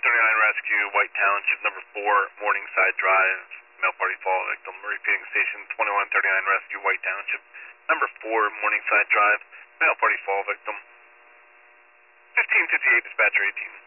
Rescue, White Township, number 4, Morningside Drive, male party fall victim. Repeating station 2139 Rescue, White Township, number 4, Morningside Drive, male party fall victim. 1558, dispatcher 18.